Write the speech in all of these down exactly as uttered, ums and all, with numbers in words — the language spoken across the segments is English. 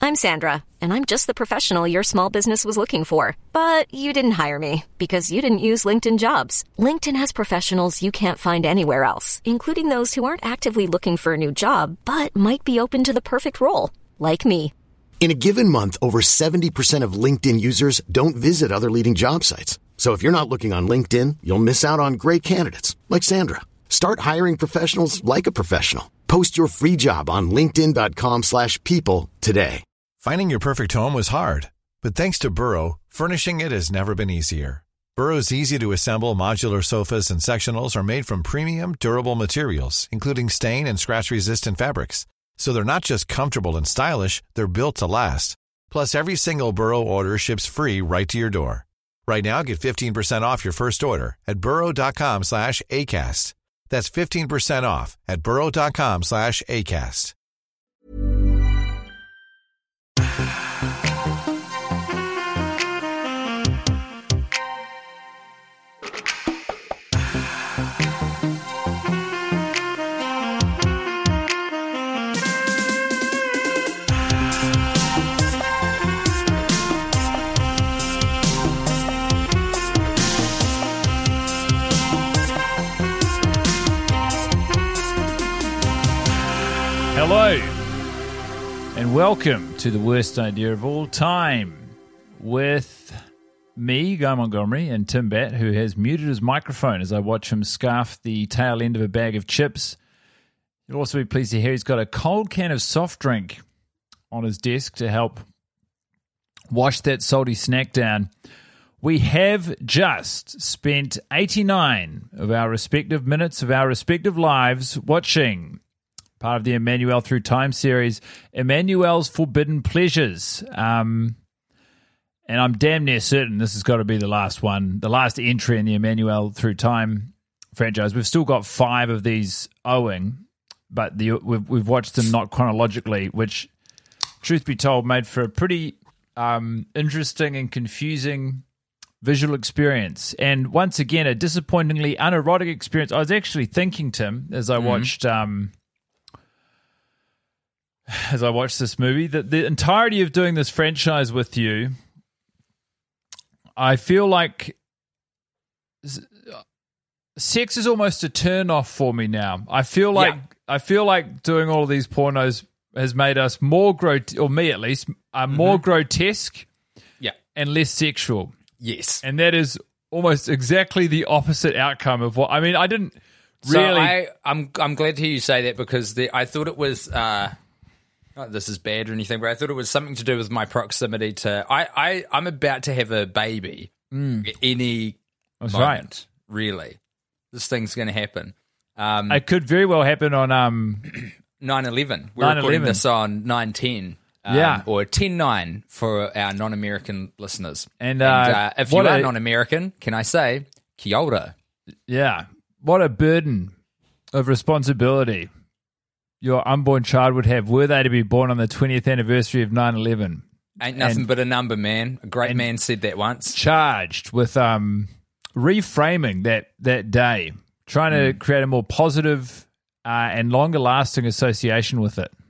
I'm Sandra, and I'm just the professional your small business was looking for. But you didn't hire me because you didn't use LinkedIn Jobs. LinkedIn has professionals you can't find anywhere else, including those who aren't actively looking for a new job, but might be open to the perfect role, like me. In a given month, over seventy percent of LinkedIn users don't visit other leading job sites. So if you're not looking on LinkedIn, you'll miss out on great candidates like Sandra. Start hiring professionals like a professional. Post your free job on linkedin.com slash people today. Finding your perfect home was hard, but thanks to Burrow, furnishing it has never been easier. Burrow's easy-to-assemble modular sofas and sectionals are made from premium, durable materials, including stain and scratch-resistant fabrics. So they're not just comfortable and stylish, they're built to last. Plus, every single Burrow order ships free right to your door. Right now, get fifteen percent off your first order at burrow.com slash ACAST. That's fifteen percent off at burrow.com slash ACAST. Hello, and welcome to the worst idea of all time with me, Guy Montgomery, and Tim Batt, who has muted his microphone as I watch him scarf the tail end of a bag of chips. You'll also be pleased to hear he's got a cold can of soft drink on his desk to help wash that salty snack down. We have just spent eighty-nine of our respective minutes of our respective lives watching part of the Emmanuel Through Time series, Emmanuel's Forbidden Pleasures. Um, and I'm damn near certain this has got to be the last one, the last entry in the Emmanuel Through Time franchise. We've still got five of these owing, but the, we've, we've watched them not chronologically, which, truth be told, made for a pretty um, interesting and confusing visual experience. And once again, a disappointingly unerotic experience. I was actually thinking, Tim, as I mm-hmm. watched... Um, as I watched this movie, that the entirety of doing this franchise with you, I feel like sex is almost a turn off for me now. I feel like yeah. I feel like doing all of these pornos has made us more grot, or me at least, uh, more mm-hmm. grotesque, yeah, and less sexual. Yes, and that is almost exactly the opposite outcome of what I mean. I didn't really. So I, I'm I'm glad to hear you say that because the, I thought it was. Uh, Not this is bad or anything, but I thought it was something to do with my proximity to. I, I, I'm about to have a baby mm. any That's moment, right. really. This thing's going to happen. Um, it could very well happen on um, nine eleven. We're nine eleven. Recording this on nine ten. Um, yeah. Or ten nine for our non-American listeners. And, and uh, uh, if you are a, non-American, can I say, kia ora. Yeah. What a burden of responsibility your unborn child would have were they to be born on the twentieth anniversary of nine eleven. Ain't nothing and, but a number, man. A great man said that once. Charged with um, reframing that, that day, trying to mm. create a more positive uh, and longer-lasting association with it.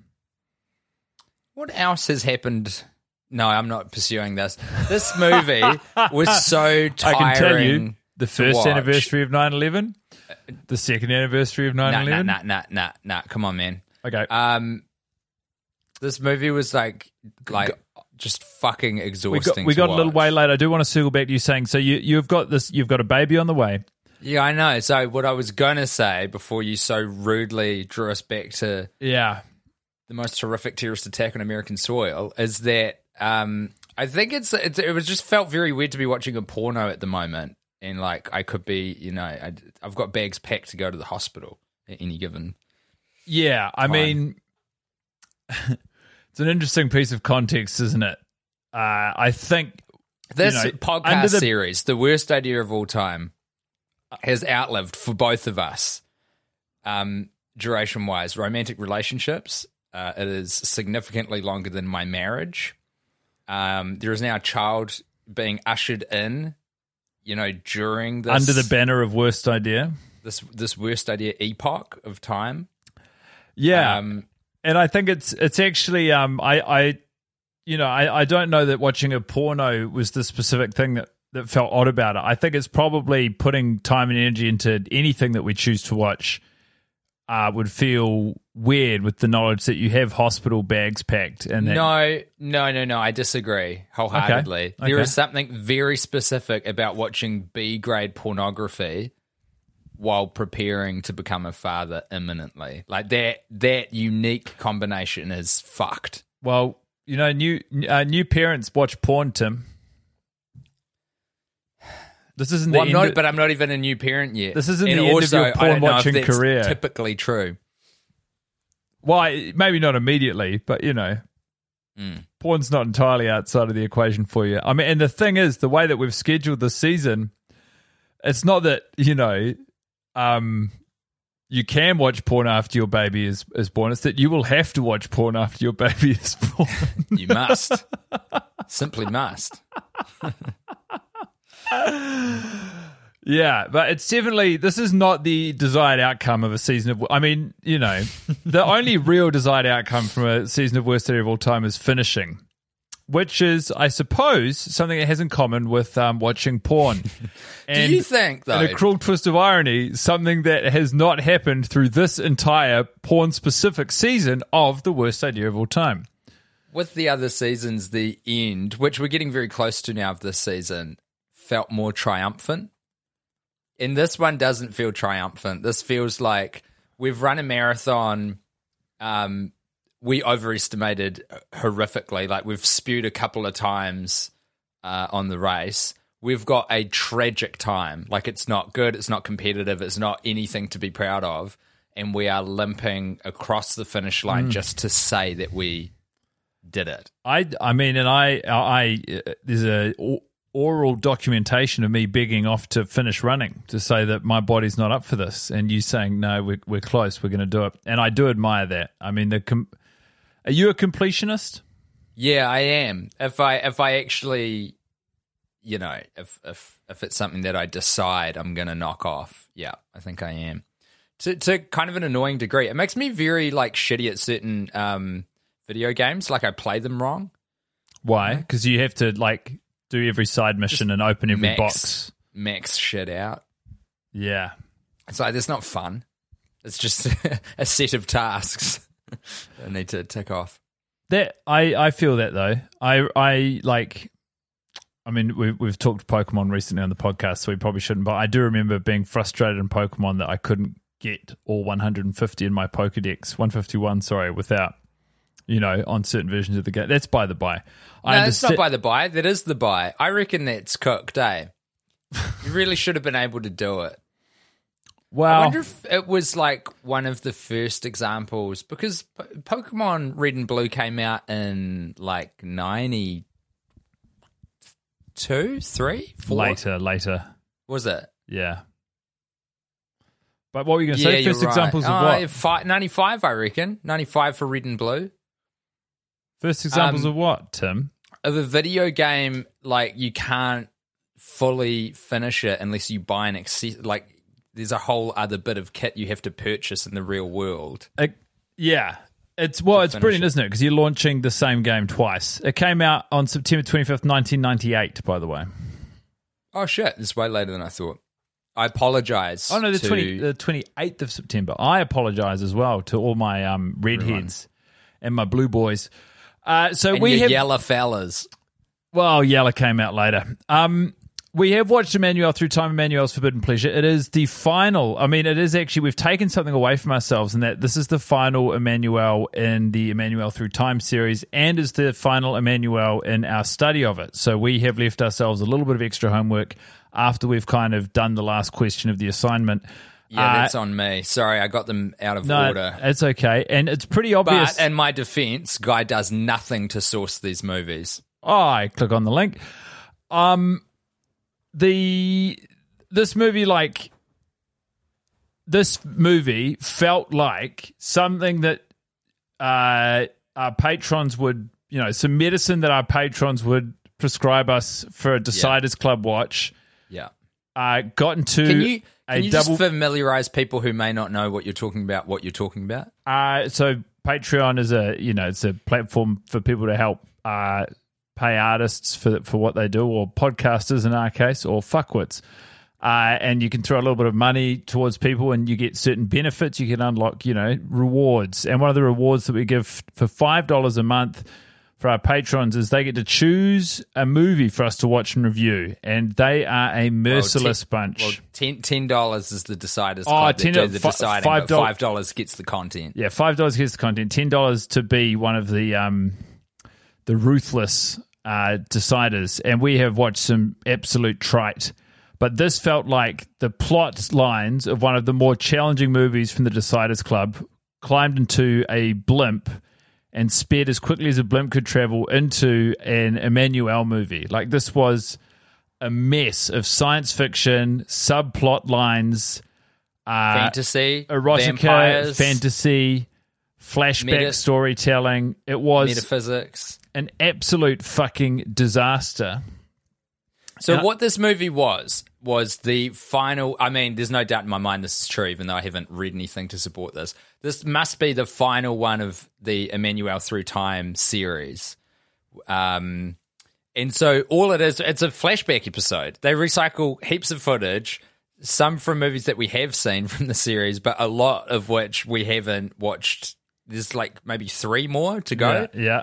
What else has happened? No, I'm not pursuing this. This movie was so tiring. I can tell you, the first watch. anniversary of nine eleven, the second anniversary of nine eleven. Nah, nah, nah, nah, nah, come on, man. Okay. Um, this movie was like, like just fucking exhausting. We got, we got to a little watch. way late. I do want to circle back to you saying, so you, you've got this, you've got a baby on the way. Yeah, I know. So what I was going to say before you so rudely drew us back to yeah the most horrific terrorist attack on American soil is that um, I think it's, it's it was just felt very weird to be watching a porno at the moment. And, like, I could be, you know, I, I've got bags packed to go to the hospital at any given Yeah, I time. mean, it's an interesting piece of context, isn't it? Uh, I think... This you know, podcast the- series, The Worst Idea of All Time, has outlived, for both of us, um, duration-wise, romantic relationships. Uh, it is significantly longer than my marriage. Um, there is now a child being ushered in, you know, during this... Under the banner of Worst Idea. This this Worst Idea epoch of time. Yeah. Um, and I think it's it's actually... Um, I, I you know, I, I don't know that watching a porno was the specific thing that, that felt odd about it. I think it's probably putting time and energy into anything that we choose to watch uh, would feel weird with the knowledge that you have hospital bags packed. And that- No, no, no, no. I disagree wholeheartedly. Okay. There Okay. is something very specific about watching B-grade pornography while preparing to become a father imminently. Like that, that unique combination is fucked. Well, you know, new uh, new parents watch porn, Tim. This isn't the Well, I'm end not, of- but I'm not even a new parent yet. This isn't and the end of also, your I porn don't know if watching that's career. Typically true. Why? Maybe not immediately, but you know, Mm. porn's not entirely outside of the equation for you. I mean, and the thing is, the way that we've scheduled this season, it's not that, you know, um, you can watch porn after your baby is, is born. It's that you will have to watch porn after your baby is born. You must. Simply must. Yeah, but it's definitely, this is not the desired outcome of a season of, I mean, you know, the only real desired outcome from a season of Worst Idea of All Time is finishing, which is, I suppose, something that has in common with um, watching porn. And Do you think, though? in a cruel twist of irony, something that has not happened through this entire porn-specific season of The Worst Idea of All Time. With the other seasons, the end, which we're getting very close to now of this season, felt more triumphant. And this one doesn't feel triumphant. This feels like we've run a marathon. Um, we overestimated horrifically. Like we've spewed a couple of times uh, on the race. We've got a tragic time. Like it's not good. It's not competitive. It's not anything to be proud of. And we are limping across the finish line mm. just to say that we did it. I, I mean, and I, I, uh, there's a oral documentation of me begging off to finish running to say that my body's not up for this, and you saying no, we're we're close, we're going to do it, and I do admire that. I mean, the com- are you a completionist? Yeah, I am. If I if I actually, you know, if if if it's something that I decide I'm going to knock off, yeah, I think I am. To to kind of an annoying degree, it makes me very like shitty at certain um, video games. Like I play them wrong. Why? Because you have to like do every side mission Just and open every max, box. Max shit out. Yeah. It's like, that's not fun. It's just a set of tasks that I need to tick off. That I, I feel that though. I I like, I mean, we, we've talked Pokemon recently on the podcast, so we probably shouldn't, but I do remember being frustrated in Pokemon that I couldn't get all one hundred fifty in my Pokedex, one fifty-one, sorry, without, you know, on certain versions of the game. That's by the by. No, I it's not by the by. That is the by. I reckon that's cooked, eh? You really should have been able to do it. Well, I wonder if it was like one of the first examples, because Pokemon Red and Blue came out in like ninety-two, three, four? Later, later. Was it? Yeah. But what were you going to yeah, say? First you're examples right. of uh, what? Fi- ninety-five, I reckon. ninety-five for Red and Blue. First examples um, of what, Tim? Of a video game, like, you can't fully finish it unless you buy an access. Like, there's a whole other bit of kit you have to purchase in the real world. Uh, yeah. It's well, it's brilliant, it. isn't it? Because you're launching the same game twice. It came out on September twenty-fifth, nineteen ninety-eight, by the way. Oh, shit. It's way later than I thought. I apologize. Oh, no, the, to... twenty, the twenty-eighth of September. I apologize as well to all my um, redheads and my blue boys. Uh, so and we your have yellow fellas. Well, Yella came out later. Um, we have watched Emmanuel Through Time, Emmanuel's Forbidden Pleasure. It is the final. I mean, it is actually, we've taken something away from ourselves in that this is the final Emmanuel in the Emmanuel Through Time series and is the final Emmanuel in our study of it. So we have left ourselves a little bit of extra homework after we've kind of done the last question of the assignment. Yeah, uh, that's on me. Sorry, I got them out of no, order. It's okay. And it's pretty obvious. But in my defense, Guy does nothing to source these movies. Oh, I click on the link. Um, the this movie, like this movie, felt like something that uh, our patrons would, you know, some medicine that our patrons would prescribe us for a Deciders yeah. Club watch. Yeah, uh, got into. Can you a can you double, just familiarize people who may not know what you're talking about? What you're talking about? Uh, so Patreon is a, you know, it's a platform for people to help uh, pay artists for for what they do, or podcasters in our case, or fuckwits. Uh, and you can throw a little bit of money towards people and you get certain benefits. You can unlock, you know, rewards. And one of the rewards that we give for five dollars a month for our patrons is they get to choose a movie for us to watch and review. And they are a merciless well, ten, bunch. Well, ten, ten dollars is the deciders Oh, club ten that do the fi- deciding, five but five dollars gets the content. Yeah, five dollars gets the content. ten dollars to be one of the um, the ruthless uh, deciders. And we have watched some absolute trite. But this felt like the plot lines of one of the more challenging movies from the Deciders Club climbed into a blimp and sped as quickly as a blimp could travel into an Emmanuel movie. Like, this was a mess of science fiction, subplot lines, uh, fantasy, erotica, vampires, fantasy, flashback meta- storytelling. It was metaphysics. An absolute fucking disaster. So Now, what this movie was, was the final, I mean, there's no doubt in my mind this is true, even though I haven't read anything to support this. This must be the final one of the Emmanuel Through Time series. Um, and so all it is, it's a flashback episode. They recycle heaps of footage, some from movies that we have seen from the series, but a lot of which we haven't watched. There's like maybe three more to go. Yeah, yeah.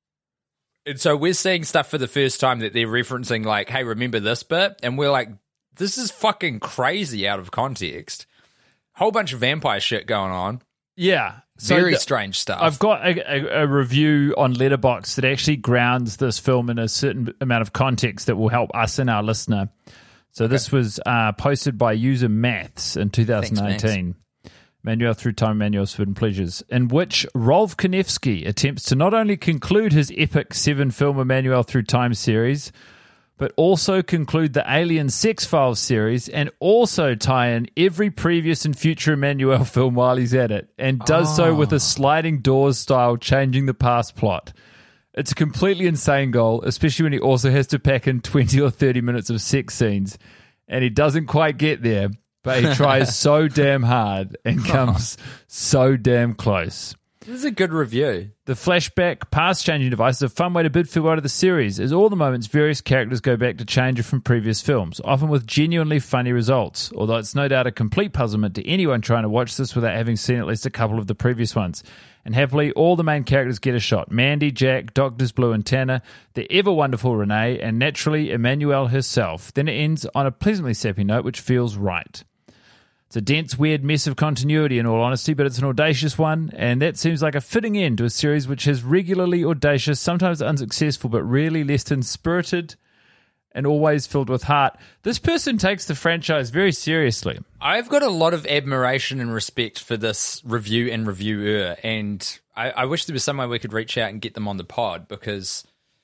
And so we're seeing stuff for the first time that they're referencing, like, hey, remember this bit? And we're like, this is fucking crazy out of context. Whole bunch of vampire shit going on. Yeah. So Very the, strange stuff. I've got a, a, a review on Letterboxd that actually grounds this film in a certain amount of context that will help us and our listener. So okay. This was uh, posted by user Maths in two thousand eighteen. Thanks, Emmanuel Through Time, Emmanuel's Forbidden Pleasures, in which Rolf Konevsky attempts to not only conclude his epic seven-film Emmanuel Through Time series, but also conclude the Alien Sex Files series and also tie in every previous and future Emmanuel film while he's at it, and does oh. so with a sliding doors style changing the past plot. It's a completely insane goal, especially when he also has to pack in twenty or thirty minutes of sex scenes, and he doesn't quite get there. But he tries so damn hard and comes so damn close. This is a good review. The flashback past changing device is a fun way to bid farewell to the series, as all the moments various characters go back to change from previous films, often with genuinely funny results, although it's no doubt a complete puzzlement to anyone trying to watch this without having seen at least a couple of the previous ones. And happily, all the main characters get a shot. Mandy, Jack, Doctors Blue and Tanner, the ever-wonderful Renee, and naturally, Emmanuel herself. Then it ends on a pleasantly sappy note, which feels right. It's a dense, weird mess of continuity, in all honesty, but it's an audacious one, and that seems like a fitting end to a series which is regularly audacious, sometimes unsuccessful, but rarely less than spirited and always filled with heart. This person takes the franchise very seriously. I've got a lot of admiration and respect for this review and reviewer, and I, I wish there was some way we could reach out and get them on the pod, because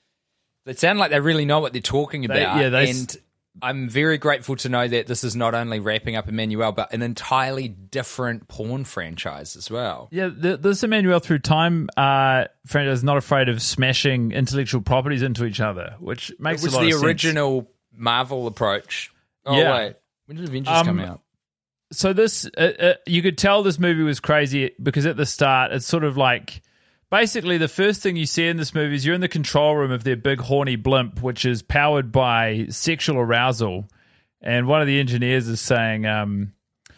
they sound like they really know what they're talking about. They, yeah, they and s- I'm very grateful to know that this is not only wrapping up Emmanuel, but an entirely different porn franchise as well. Yeah, the, this Emmanuel Through Time uh, franchise is not afraid of smashing intellectual properties into each other, which makes it was a lot the of sense. original Marvel approach. Oh, yeah. wait. When did Avengers um, come out? So this, uh, uh, you could tell this movie was crazy because at the start, it's sort of like, basically the first thing you see in this movie is you're in the control room of their big horny blimp, which is powered by sexual arousal. And one of the engineers is saying, um,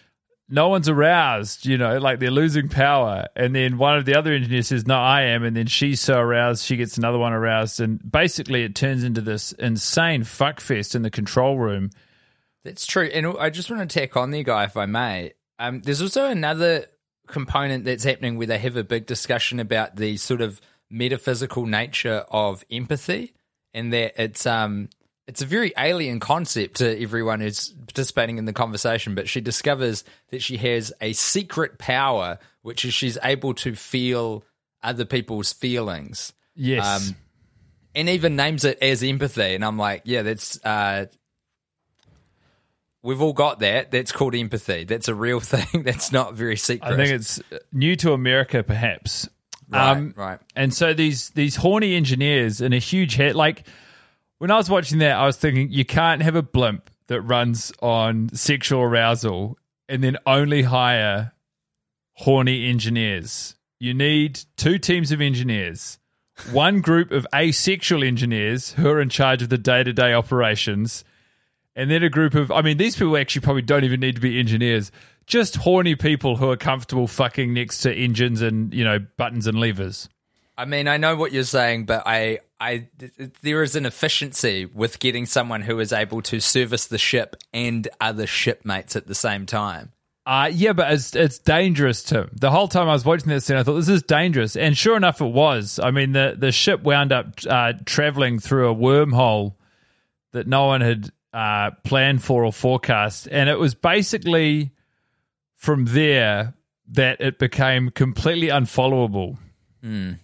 no one's aroused, you know, like they're losing power. And then one of the other engineers says, no, I am. And then she's so aroused, she gets another one aroused. And basically it turns into this insane fuckfest in the control room. That's true. And I just want to tack on there, Guy, if I may. Um, there's also another component that's happening where they have a big discussion about the sort of metaphysical nature of empathy, and that it's um it's a very alien concept to everyone who's participating in the conversation. But she discovers that she has a secret power, which is she's able to feel other people's feelings. Yes. Um, and even names it as empathy. And I'm like, yeah, that's uh we've all got that. That's called empathy. That's a real thing. That's not very secret. I think it's new to America, perhaps. Right, um, right. And so these these horny engineers in a huge head, like when I was watching that, I was thinking you can't have a blimp that runs on sexual arousal and then only hire horny engineers. You need two teams of engineers, one group of asexual engineers who are in charge of the day-to-day operations, and then a group of, I mean, these people actually probably don't even need to be engineers, just horny people who are comfortable fucking next to engines and, you know, buttons and levers. I mean, I know what you're saying, but I, I, there is an efficiency with getting someone who is able to service the ship and other shipmates at the same time. Uh, yeah, but it's it's dangerous, Tim. The whole time I was watching that scene, I thought, this is dangerous. And sure enough, it was. I mean, the, the ship wound up uh, traveling through a wormhole that no one had uh, planned for or forecast. And it was basically from there that it became completely unfollowable. Mm.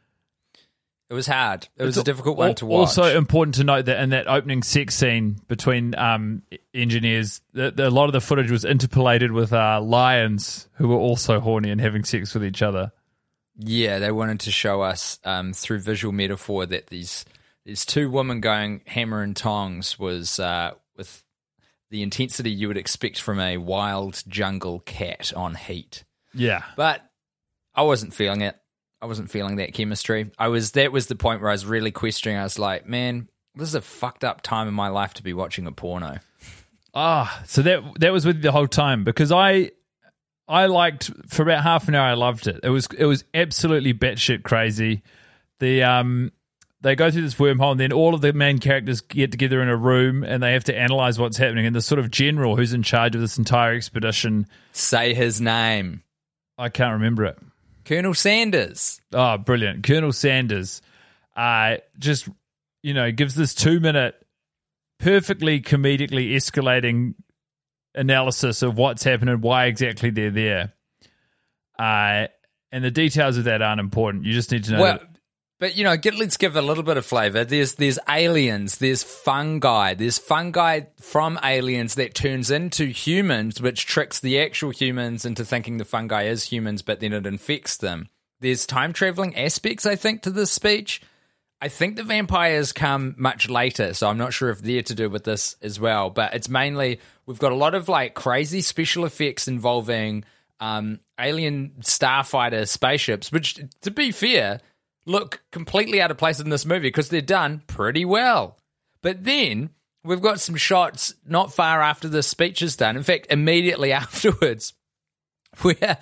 It was hard. It was It's a difficult one al- to watch. Also important to note that in that opening sex scene between um, engineers, the, the, a lot of the footage was interpolated with uh, lions who were also horny and having sex with each other. Yeah, they wanted to show us um, through visual metaphor that these these two women going hammer and tongs was uh, with the intensity you would expect from a wild jungle cat on heat. Yeah. But I wasn't feeling it. I wasn't feeling that chemistry. I was. That was the point where I was really questioning. I was like, man, this is a fucked up time in my life to be watching a porno. Ah, so that that was with you the whole time, because I I liked, for about half an hour, I loved it. It was it was absolutely batshit crazy. The um they go through this wormhole, and then all of the main characters get together in a room, and they have to analyze what's happening. And the sort of general who's in charge of this entire expedition, Say his name. I can't remember it. Colonel Sanders. Oh, brilliant. Colonel Sanders uh, just, you know, gives this two-minute, perfectly comedically escalating analysis of what's happened and why exactly they're there. Uh, and the details of that aren't important. You just need to know. Well, that- but, you know, get, let's give a little bit of flavor. There's there's aliens, there's fungi, there's fungi from aliens that turns into humans, which tricks the actual humans into thinking the fungi is humans, but then it infects them. There's time traveling aspects, I think, to this speech. I think the vampires come much later, so I'm not sure if they're to do with this as well. But it's mainly, we've got a lot of like crazy special effects involving um, alien starfighter spaceships, which, to be fair, look completely out of place in this movie because they're done pretty well. But then we've got some shots not far after the speech is done, in fact, immediately afterwards, where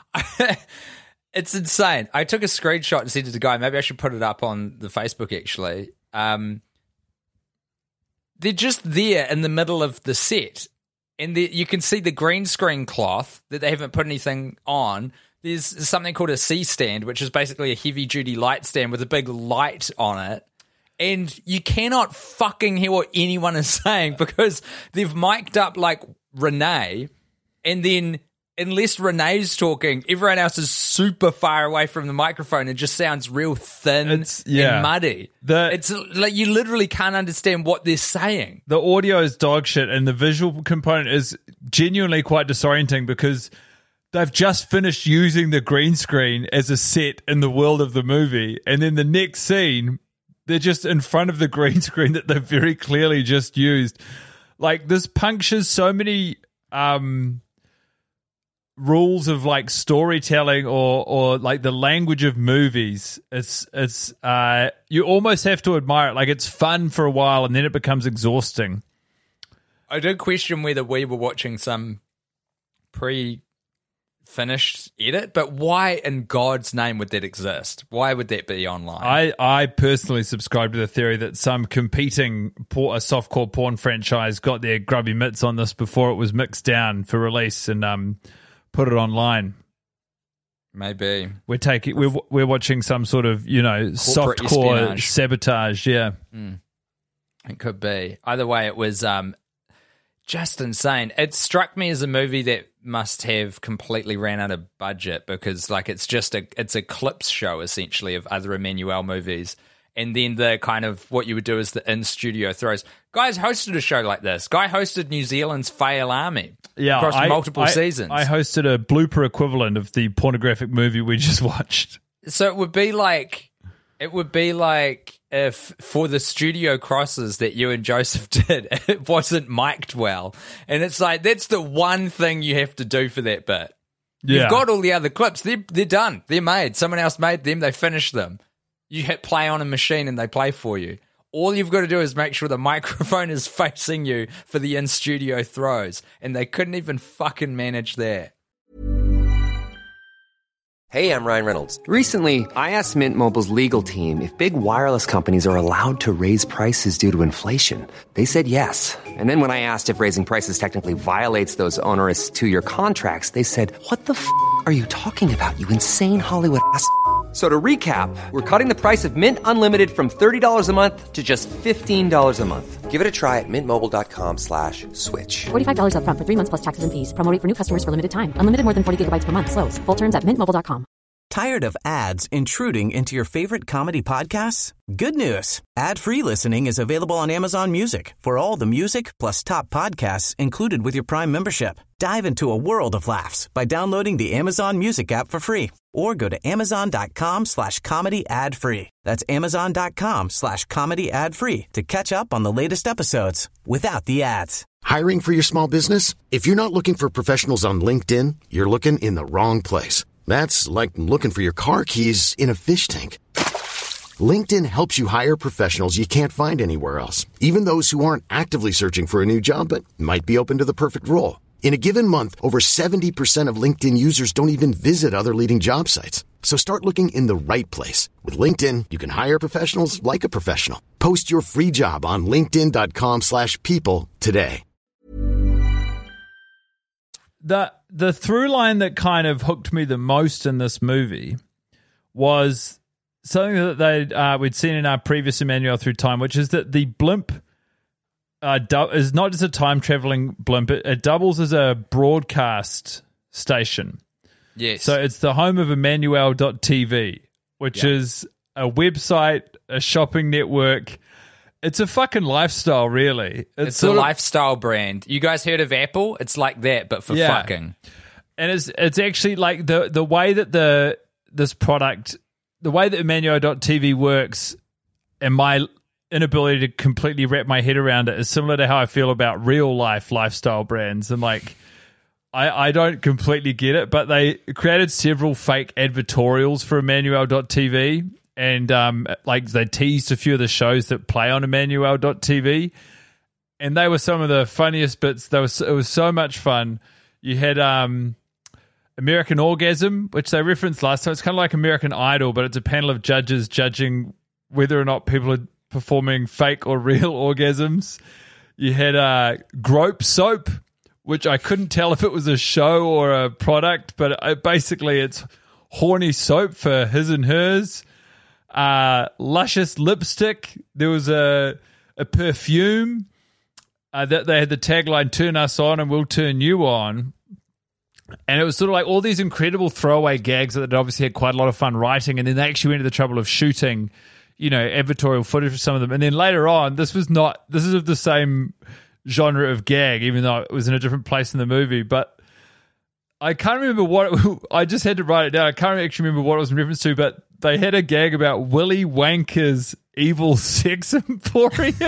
it's insane. I took a screenshot and sent it to Guy. Maybe I should put it up on the Facebook, actually. Um, they're just there in the middle of the set, and the, you can see the green screen cloth that they haven't put anything on. There's something called a C-stand, which is basically a heavy-duty light stand with a big light on it. And you cannot fucking hear what anyone is saying because they've mic'd up, like, Renee, and then unless Renee's talking, everyone else is super far away from the microphone and just sounds real thin It's- yeah. and muddy. The- it's like you literally can't understand what they're saying. the audio is dog shit, and the visual component is genuinely quite disorienting because they've just finished using the green screen as a set in the world of the movie, and then the next scene, they're just in front of the green screen that they've very clearly just used. Like, this punctures so many um, rules of like storytelling or or like the language of movies. It's it's uh, you almost have to admire it. Like, it's fun for a while, and then it becomes exhausting. I did question whether we were watching some pre finished edit, but why in God's name would that exist? Why would that be online? I, I personally subscribe to the theory that some competing por- a softcore porn franchise got their grubby mitts on this before it was mixed down for release and um put it online. Maybe. We're taking we're we're watching some sort of, you know, Corporate softcore espionage. sabotage. Yeah, It could be. Either way, it was um, just insane. It struck me as a movie that must have completely ran out of budget because, like, it's just a it's a clips show essentially of other Emmanuel movies, and then the kind of what you would do is the in studio throws. Guys hosted a show like this. Guy hosted New Zealand's Fail Army. yeah. across I- multiple I- seasons. I hosted a blooper equivalent of the pornographic movie we just watched. So it would be like it would be like if for the studio crosses that you and Joseph did, it wasn't mic'd well. And it's like that's the one thing you have to do for that bit. Yeah. You've got all the other clips. They're they're done. They're made. Someone else made them, they finished them. You hit play on a machine and they play for you. All you've got to do is make sure the microphone is facing you for the in-studio throws, and they couldn't even fucking manage that. Hey, I'm Ryan Reynolds. Recently, I asked Mint Mobile's legal team if big wireless companies are allowed to raise prices due to inflation. They said yes. And then when I asked if raising prices technically violates those onerous two-year contracts, they said, what the f*** are you talking about, you insane Hollywood ass f- So to recap, we're cutting the price of Mint Unlimited from thirty dollars a month to just fifteen dollars a month. Give it a try at mintmobile.com slash switch. forty-five dollars up front for three months plus taxes and fees. Promo rate for new customers for limited time. Unlimited more than forty gigabytes per month. Slows full terms at mint mobile dot com. Tired of ads intruding into your favorite comedy podcasts? Good news. Ad-free listening is available on Amazon Music for all the music plus top podcasts included with your Prime membership. Dive into a world of laughs by downloading the Amazon Music app for free or go to amazon.com slash comedy ad free. That's amazon.com slash comedy ad free to catch up on the latest episodes without the ads. Hiring for your small business? If you're not looking for professionals on LinkedIn, you're looking in the wrong place. That's like looking for your car keys in a fish tank. LinkedIn helps you hire professionals you can't find anywhere else, even those who aren't actively searching for a new job but might be open to the perfect role. In a given month, over seventy percent of LinkedIn users don't even visit other leading job sites. So start looking in the right place. With LinkedIn, you can hire professionals like a professional. Post your free job on linkedin.com slash people today. The the through line that kind of hooked me the most in this movie was something that they uh, we'd seen in our previous Emmanuel Through Time, which is that the blimp uh, du- is not just a time traveling blimp; it, it doubles as a broadcast station. Yes. So it's the home of Emmanuel dot T V, which yeah. is a website, a shopping network. It's a fucking lifestyle, really. It's, it's a sort of, lifestyle brand. You guys heard of Apple? It's like that, but for Yeah. fucking. And it's it's actually like the the way that the this product, the way that Emmanuel dot T V works, and my inability to completely wrap my head around it is similar to how I feel about real life lifestyle brands. And like, I, I don't completely get it, but they created several fake advertorials for Emmanuel dot T V. And um, like they teased a few of the shows that play on Emmanuel dot T V, and they were some of the funniest bits. There was it was so much fun. You had um, American Orgasm, which they referenced last time. It's kind of like American Idol, but it's a panel of judges judging whether or not people are performing fake or real orgasms. You had uh, Grope Soap, which I couldn't tell if it was a show or a product, but it, basically it's horny soap for his and hers. Uh, luscious lipstick. There was a a perfume uh, that they had the tagline "Turn us on and we'll turn you on," and it was sort of like all these incredible throwaway gags that they obviously had quite a lot of fun writing, and then they actually went to the trouble of shooting, you know, advertorial footage for some of them, and then later on, this was not this is of the same genre of gag, even though it was in a different place in the movie, but I can't remember what it, I just had to write it down. I can't actually remember what it was in reference to, but they had a gag about Willy Wanker's evil sex emporium.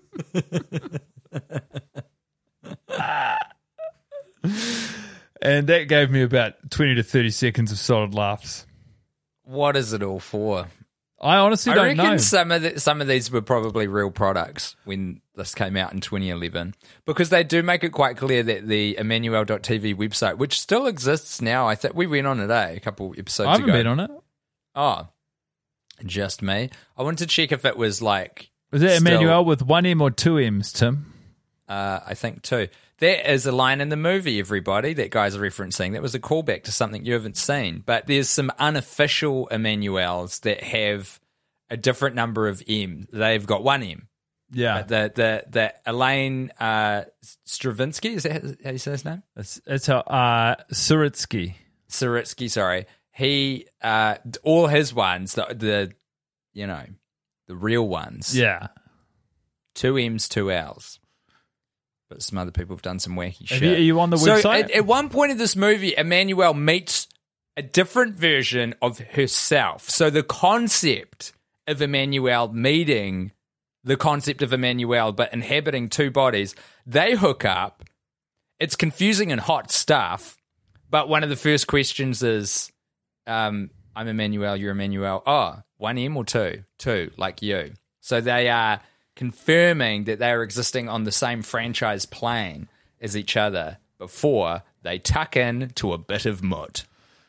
And that gave me about twenty to thirty seconds of solid laughs. What is it all for? I honestly I don't reckon know. some of the, some of these were probably real products when this came out in twenty eleven, because they do make it quite clear that the Emmanuel dot T V website, which still exists now, I think we went on it eh, a couple episodes I haven't ago. been on it. Oh, just me. I wanted to check if it was like... Was that still- Emmanuel with one M or two M's, Tim? Uh, I think two. There is a line in the movie, everybody, that guys are referencing. That was a callback to something you haven't seen. But there's some unofficial Emmanuels that have a different number of M. They've got one M. Yeah. Uh, the the the Elaine uh, Stravinsky, is that how you say his name? It's, it's a, uh, Suritsky. Suritsky, sorry. He uh, all his ones, the the you know the real ones. Yeah. Two M's, two L's. But some other people have done some wacky Have shit. you, are you on the so website? at, at one point in this movie, Emmanuel meets a different version of herself. So the concept of Emmanuel meeting the concept of Emmanuel, but inhabiting two bodies, they hook up. It's confusing and hot stuff. But one of the first questions is, um, I'm Emmanuel, you're Emmanuel. Oh, one M or two? Two, like you. So they are confirming that they are existing on the same franchise plane as each other before they tuck in to a bit of mud.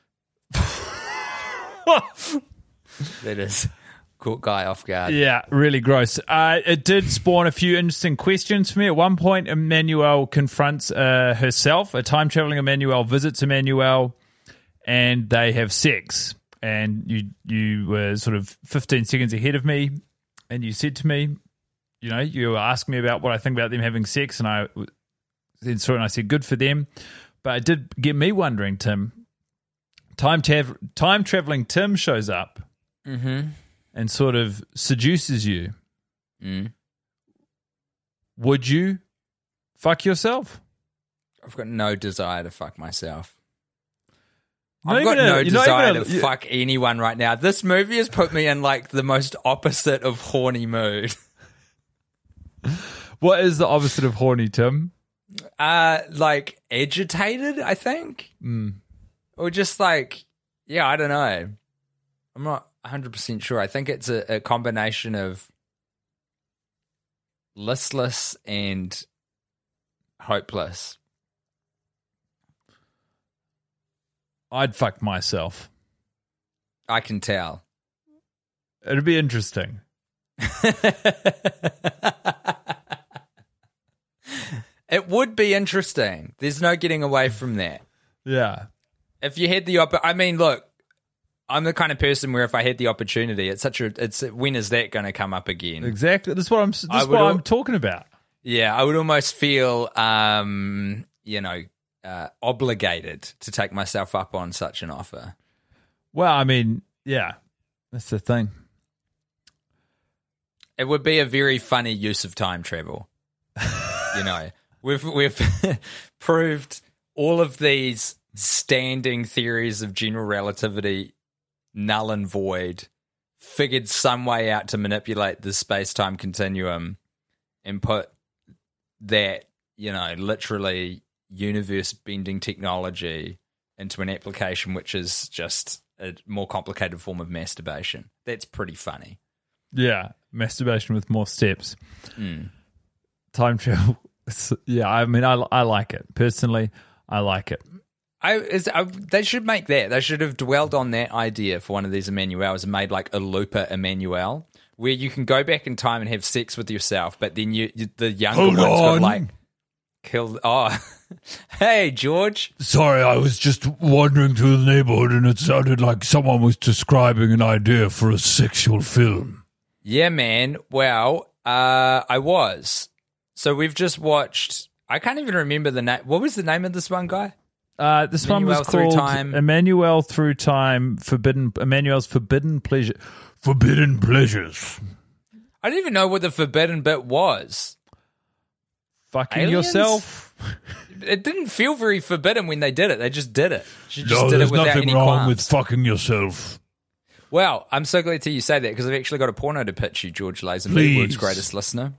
That is caught guy off guard. Yeah, really gross. Uh, it did spawn a few interesting questions for me. At one point, Emmanuel confronts uh, herself. A time-traveling Emmanuel visits Emmanuel, and they have sex. And you you were sort of fifteen seconds ahead of me, and you said to me, you know, you were asking me about what I think about them having sex, and I then saw it and I said, good for them. But it did get me wondering, Tim. Time, tav- time traveling Tim shows up. Mm-hmm. And sort of seduces you. Mm. Would you fuck yourself? I've got no desire to fuck myself. Not I've got even a- no you're not desire even a- to you- fuck anyone right now. This movie has put me in like the most opposite of horny mood. What is the opposite of horny, Tim? Uh, like agitated, I think. Mm. Or just like, yeah, I don't know. I'm not one hundred percent sure. I think it's a, a combination of listless and hopeless. I'd fuck myself. I can tell. It'd be interesting. It would be interesting. There's no getting away from that. Yeah. If you had the opp- I mean, look, I'm the kind of person where if I had the opportunity, it's such a, it's when is that going to come up again? Exactly. That's what I'm. This I is would what al- I'm talking about. Yeah, I would almost feel, um, you know, uh, obligated to take myself up on such an offer. Well, I mean, yeah, that's the thing. It would be a very funny use of time travel. You know, we've we've proved all of these standing theories of general relativity null and void, figured some way out to manipulate the space-time continuum and put that, you know, literally universe-bending technology into an application which is just a more complicated form of masturbation. That's pretty funny. Yeah, masturbation with more steps. Mm. Time travel. Yeah, I mean, I I like it personally. I like it. I, is, I, they should make that. They should have dwelled on that idea for one of these Emmanuels and made like a Looper Emmanuel, where you can go back in time and have sex with yourself, but then you, you the younger Hold ones got on. like killed. Oh, hey George. Sorry, I was just wandering through the neighborhood and it sounded like someone was describing an idea for a sexual film. Yeah, man. Well, uh, I was. So we've just watched. I can't even remember the name. What was the name of this one guy? Uh, this one Emmanuel was Through called Time. Emmanuel Through Time. Forbidden. Emmanuel's Forbidden Pleasure. Forbidden pleasures. I don't even know what the forbidden bit was. Fucking Aliens? yourself. It didn't feel very forbidden when they did it. They just did it. She just No, did there's it without nothing any wrong qualms. with fucking yourself. Well, I'm so glad to hear you say that because I've actually got a porno to pitch you, George Lazenby, Please. world's greatest listener.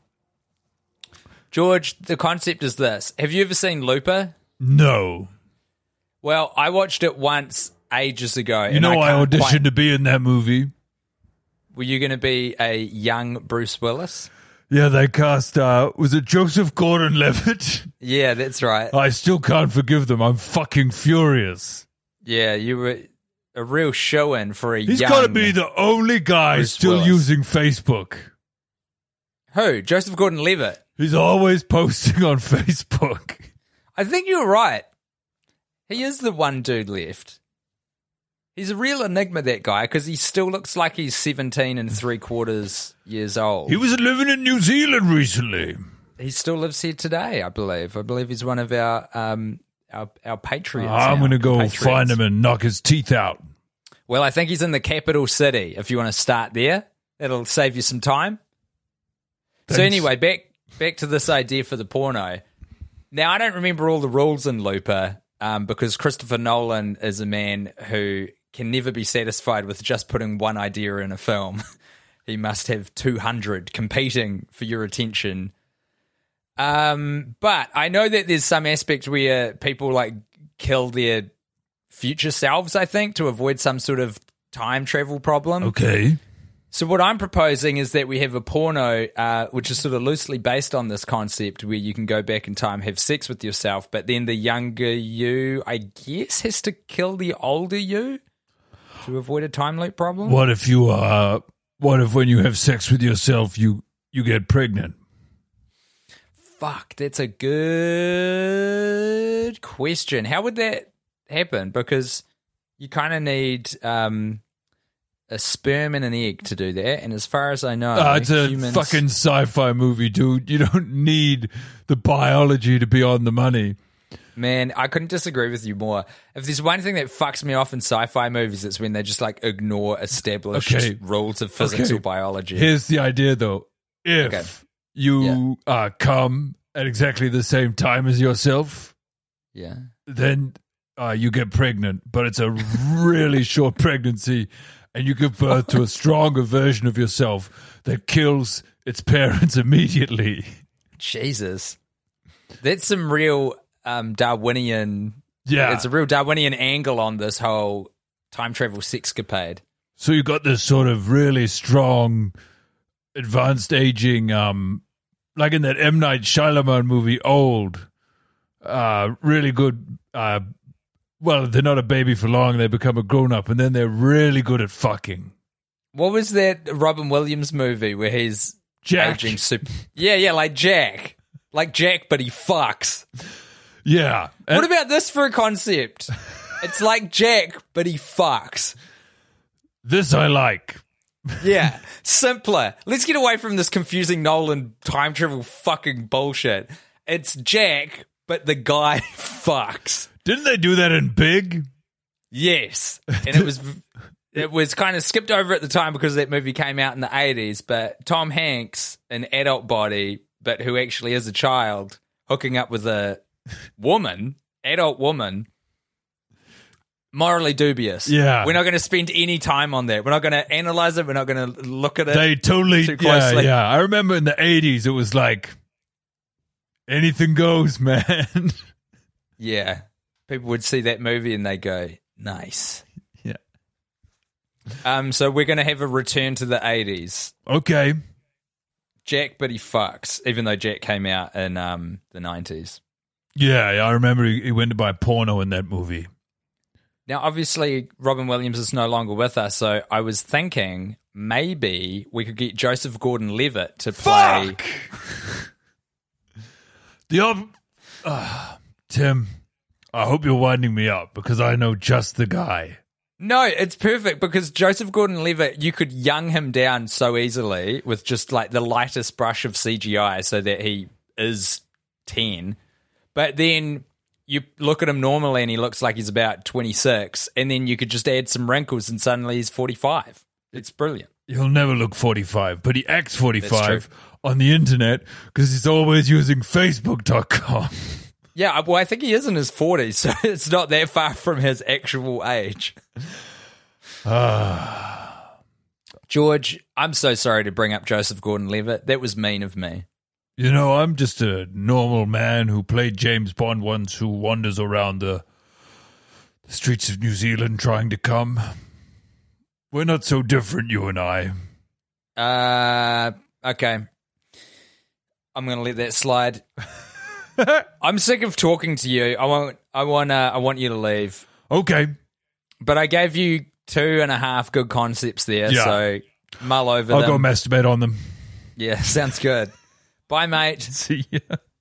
George, the concept is this. Have you ever seen Looper? No. Well, I watched it once ages ago. You and know I, can't auditioned quite- to be in that movie. Were you going to be a young Bruce Willis? Yeah, they cast, uh, was it Joseph Gordon-Levitt? Yeah, that's right. I still can't forgive them. I'm fucking furious. Yeah, you were a real show-in for a He's young... got to be the only guy Bruce still Willis. using Facebook. Who? Joseph Gordon-Levitt? He's always posting on Facebook. I think you're right. He is the one dude left. He's a real enigma, that guy, because he still looks like he's seventeen and three quarters years old. He was living in New Zealand recently. He still lives here today, I believe. I believe he's one of our um our our patriots. I'm now, going to go compatriots. find him and knock his teeth out. Well, I think he's in the capital city. If you want to start there, that'll save you some time. So Thanks. anyway, back back to this idea for the porno. Now, I don't remember all the rules in Looper um, because Christopher Nolan is a man who can never be satisfied with just putting one idea in a film. He must have two hundred competing for your attention. Um, but I know that there's some aspect where people like kill their future selves, I think, to avoid some sort of time travel problem. Okay. So what I'm proposing is that we have a porno, uh, which is sort of loosely based on this concept, where you can go back in time, have sex with yourself, but then the younger you, I guess, has to kill the older you to avoid a time loop problem. What if you uh what if when you have sex with yourself you you get pregnant? Fuck, that's a good question. How would that happen? Because you kind of need um, a sperm and an egg to do that. And as far as I know, Uh, it's a humans... fucking sci-fi movie, dude. You don't need the biology to be on the money. Man, I couldn't disagree with you more. If there's one thing that fucks me off in sci-fi movies, it's when they just like ignore established Okay. rules of physics Okay. or biology. Here's the idea, though. If Okay. you uh, come at exactly the same time as yourself, yeah. then uh, you get pregnant, but it's a really short pregnancy, and you give birth to a stronger version of yourself that kills its parents immediately. Jesus. That's some real um, Darwinian... Yeah. It's a real Darwinian angle on this whole time travel sexcapade. So you got this sort of really strong, advanced aging, um, like in that M. Night Shyamalan movie, Old. Uh, really good. Uh, well, they're not a baby for long. They become a grown-up, and then they're really good at fucking. What was that Robin Williams movie where he's Jack. aging super... Yeah, yeah, like Jack. Like Jack, but he fucks. Yeah. And- What about this for a concept? It's like Jack, but he fucks. This I like. Yeah, simpler. Let's get away from this confusing Nolan time travel fucking bullshit. It's Jack, but the guy fucks. Didn't they do that in Big? Yes, and it was it was kind of skipped over at the time because that movie came out in the eighties. But Tom Hanks, an adult body, but who actually is a child, hooking up with a woman, adult woman. Morally dubious. Yeah. We're not going to spend any time on that. We're not going to analyze it. We're not going to look at it. They totally, too yeah, closely. yeah. I remember in the eighties, it was like, anything goes, man. Yeah. People would see that movie and they go, nice. Yeah. Um. So we're going to have a return to the eighties. Okay. Jack, but he fucks, even though Jack came out in um the nineties. Yeah, yeah, I remember he, he went to buy porno in that movie. Now, obviously, Robin Williams is no longer with us, so I was thinking maybe we could get Joseph Gordon-Levitt to play... Fuck! the ob- uh, Tim, I hope you're winding me up because I know just the guy. No, it's perfect because Joseph Gordon-Levitt, you could young him down so easily with just like the lightest brush of C G I so that he is ten. But then you look at him normally and he looks like he's about twenty-six, and then you could just add some wrinkles and suddenly he's forty-five. It's brilliant. He'll never look forty-five, but he acts That's forty-five true. on the internet because he's always using Facebook dot com. Yeah, well, I think he is in his forties, so it's not that far from his actual age. George, I'm so sorry to bring up Joseph Gordon-Levitt. That was mean of me. You know, I'm just a normal man who played James Bond once who wanders around the, the streets of New Zealand trying to come. We're not so different, you and I. Uh, okay. I'm going to let that slide. I'm sick of talking to you. I want, I want, uh, I want you to leave. Okay. But I gave you two and a half good concepts there, Yeah. so mull over I'll them. go masturbate on them. Yeah, sounds good. Bye, mate. See ya.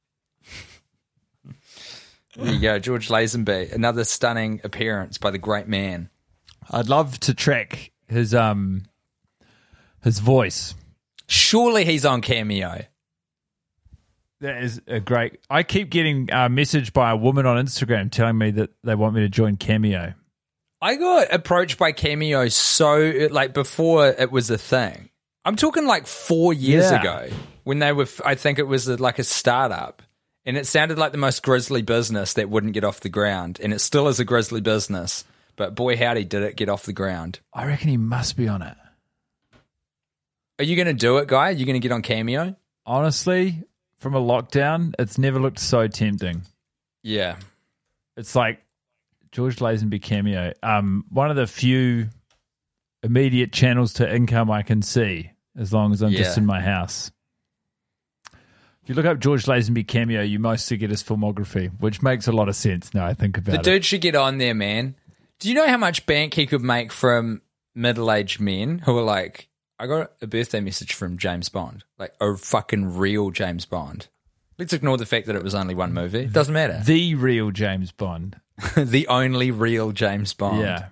There you go, George Lazenby. Another stunning appearance by the great man. I'd love to track his um his voice. Surely he's on Cameo. That is a great. I keep getting a message by a woman on Instagram telling me that they want me to join Cameo. I got approached by Cameo so, like, before it was a thing. I'm talking like four years Yeah. ago when they were, I think it was like a startup. And it sounded like the most grisly business that wouldn't get off the ground. And it still is a grisly business. But boy, howdy, did it get off the ground. I reckon he must be on it. Are you going to do it, guy? Are you going to get on Cameo? Honestly, from a lockdown, it's never looked so tempting. Yeah. It's like George Lazenby Cameo. Um, one of the few immediate channels to income I can see as long as I'm Yeah. just in my house. If you look up George Lazenby cameo, you mostly get his filmography, which makes a lot of sense now I think about The it. dude should get on there, man. Do you know how much bank he could make from middle-aged men who are like, I got a birthday message from James Bond, like a fucking real James Bond. Let's ignore the fact that it was only one movie. It doesn't matter. The real James Bond. The only real James Bond. Yeah.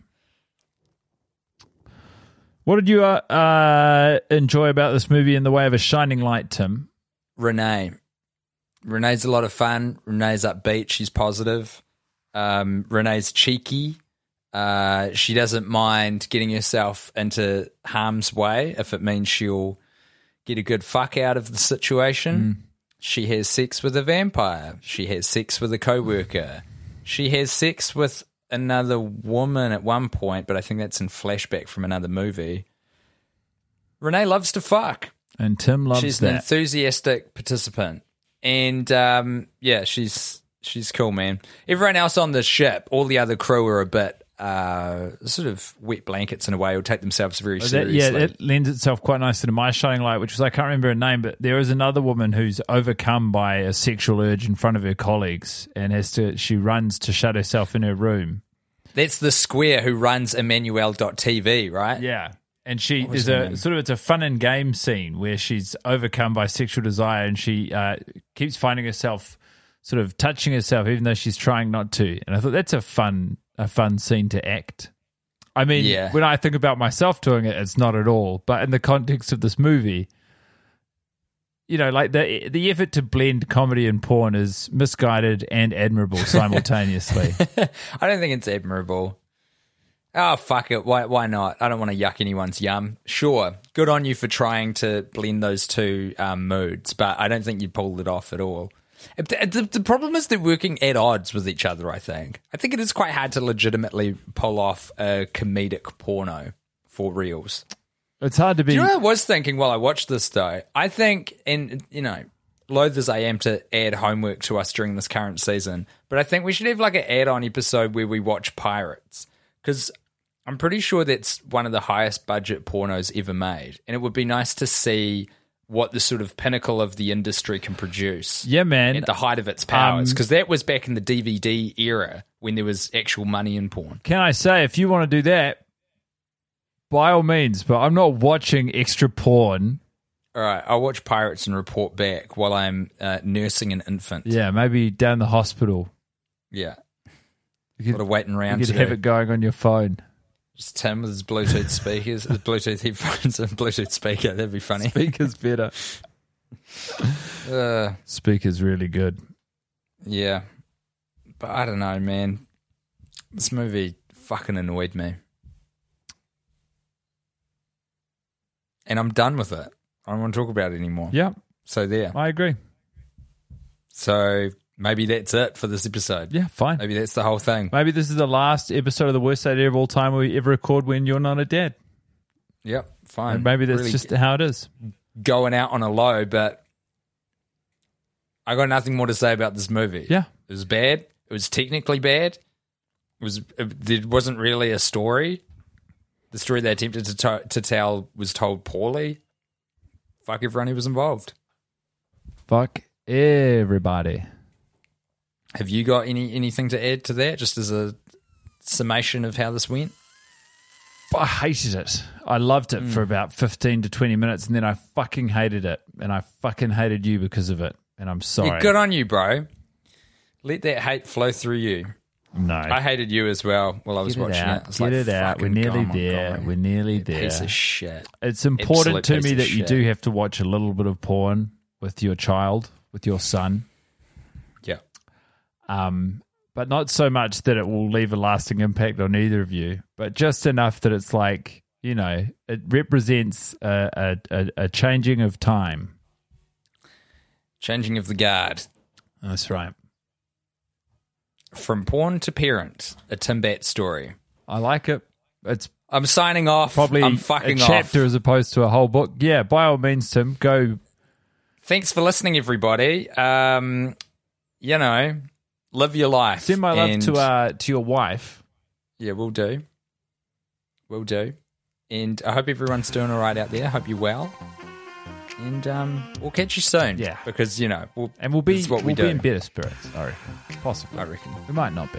What did you uh, uh, enjoy about this movie in the way of a shining light, Tim? Renee. Renee's a lot of fun. Renee's upbeat. She's positive. Um, Renee's cheeky. Uh, she doesn't mind getting herself into harm's way if it means she'll get a good fuck out of the situation. Mm. She has sex with a vampire. She has sex with a coworker. She has sex with another woman at one point, but I think that's in flashback from another movie. Renee loves to fuck. And Tim loves She's that. an enthusiastic participant. And um, yeah, she's she's cool, man. Everyone else on the ship, all the other crew are a bit uh, sort of wet blankets in a way, or take themselves very That- seriously. yeah, it lends itself quite nicely to my shining light, which was, I can't remember her name, but there is another woman who's overcome by a sexual urge in front of her colleagues and has to, she runs to shut herself in her room. That's the square who runs Emmanuel dot T V, right? Yeah. And she was there's her a name? sort of, it's a fun and game scene where she's overcome by sexual desire and she uh, keeps finding herself sort of touching herself even though she's trying not to. And I thought that's a fun a fun scene to act. I mean, Yeah. when I think about myself doing it, it's not at all. But in the context of this movie, you know, like the the effort to blend comedy and porn is misguided and admirable simultaneously. I don't think it's admirable. Oh, fuck it. Why Why not? I don't want to yuck anyone's yum. Sure, good on you for trying to blend those two um, moods, but I don't think you pulled it off at all. The, the, the problem is they're working at odds with each other, I think. I think it is quite hard to legitimately pull off a comedic porno for reals. It's hard to be. Do you know what I was thinking while I watched this, though? I think, and you know, loath as I am to add homework to us during this current season, but I think we should have like an add-on episode where we watch Pirates, because I'm pretty sure that's one of the highest budget pornos ever made, and it would be nice to see what the sort of pinnacle of the industry can produce. Yeah, man. At the height of its powers, Um, because that was back in the D V D era when there was actual money in porn. Can I say, if you want to do that, by all means, but I'm not watching extra porn. All right, I'll watch Pirates and report back while I'm uh, nursing an infant. Yeah, maybe down the hospital. Yeah. You could, Lot of waiting around you to could have do. it going on your phone. Just Tim with his Bluetooth speakers, his Bluetooth headphones and Bluetooth speaker. That'd be funny. Speaker's better. Uh, Speaker's really good. yeah. But I don't know, man. This movie fucking annoyed me. And I'm done with it. I don't want to talk about it anymore. Yeah, So there. I agree. So maybe that's it for this episode. Yeah, fine. Maybe that's the whole thing. Maybe this is the last episode of the worst idea of all time we ever record when you're not a dad. Yep, fine. And maybe that's Really just how it is. going out on a low, but I got nothing more to say about this movie. Yeah. It was bad. It was technically bad. It was. It, there wasn't really a story. The story they attempted to to, to tell was told poorly. Fuck everyone who was involved. Fuck everybody. Have you got any anything to add to that, just as a summation of how this went? I hated it. I loved it Mm. for about fifteen to twenty minutes, and then I fucking hated it. And I fucking hated you because of it. And I'm sorry. Yeah, good on you, bro. Let that hate flow through you. No. I hated you as well while I was Get it watching out. it. It's Get like, it out. We're fucking nearly Guy there. Montgomery. We're nearly You there. Piece of shit. It's important Absolute to piece me of that you shit. do have to watch a little bit of porn with your child, with your son. Yeah. Um, but not so much that it will leave a lasting impact on either of you, but just enough that it's like, you know, it represents a, a, a, a changing of time. Changing of the guard. That's right. From porn to parent, a Tim Bat story. I like it. It's I'm signing off. probably I'm a fucking chapter off. as opposed to a whole book. Yeah, by all means, Tim, go. Thanks for listening, everybody. Um, you know, live your life. Send my love And- to uh to your wife. Yeah, we'll do. We'll do. And I hope everyone's doing all right out there. I hope you're well. And um, we'll catch you soon. Yeah. Because, you know, we'll, And we'll be, this is what we'll we be do. in better spirits, I reckon. Possibly. I reckon. We might not be.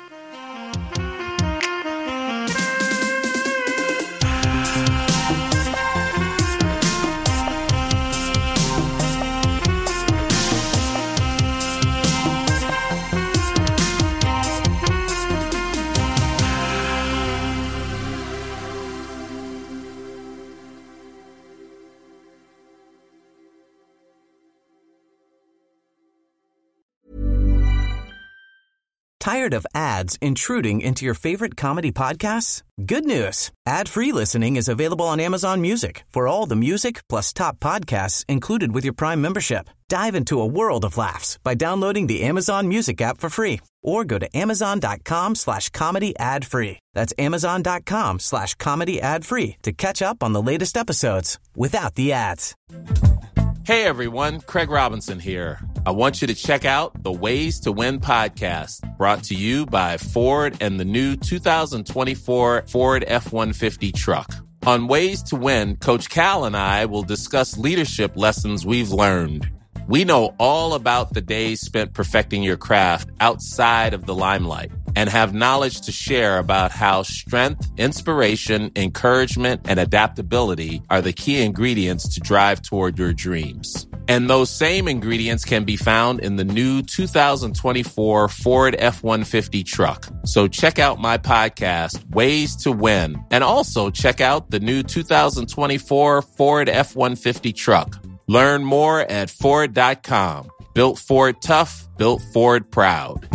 Tired of ads intruding into your favorite comedy podcasts? Good news. Ad-free listening is available on Amazon Music for all the music plus top podcasts included with your Prime membership. Dive into a world of laughs by downloading the Amazon Music app for free or go to amazon.com slash comedy ad free. That's amazon.com slash comedy ad free to catch up on the latest episodes without the ads. Hey everyone, Craig Robinson here. I want you to check out the Ways to Win podcast, brought to you by Ford and the new two thousand twenty-four Ford F one fifty truck. On Ways to Win, Coach Cal and I will discuss leadership lessons we've learned. We know all about the days spent perfecting your craft outside of the limelight and have knowledge to share about how strength, inspiration, encouragement, and adaptability are the key ingredients to drive toward your dreams. And those same ingredients can be found in the new two thousand twenty-four Ford F one fifty truck. So check out my podcast, Ways to Win, and also check out the new two thousand twenty-four Ford F one fifty truck. Learn more at Ford dot com. Built Ford tough, built Ford proud.